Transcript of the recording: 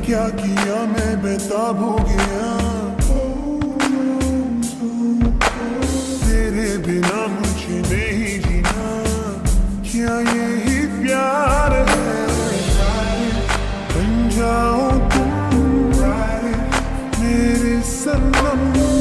क्या किया मैं बेताब हो गया, तेरे बिना मुझे नहीं जीना, क्या यही प्यार है। बन जाओ तुम मेरे सनम।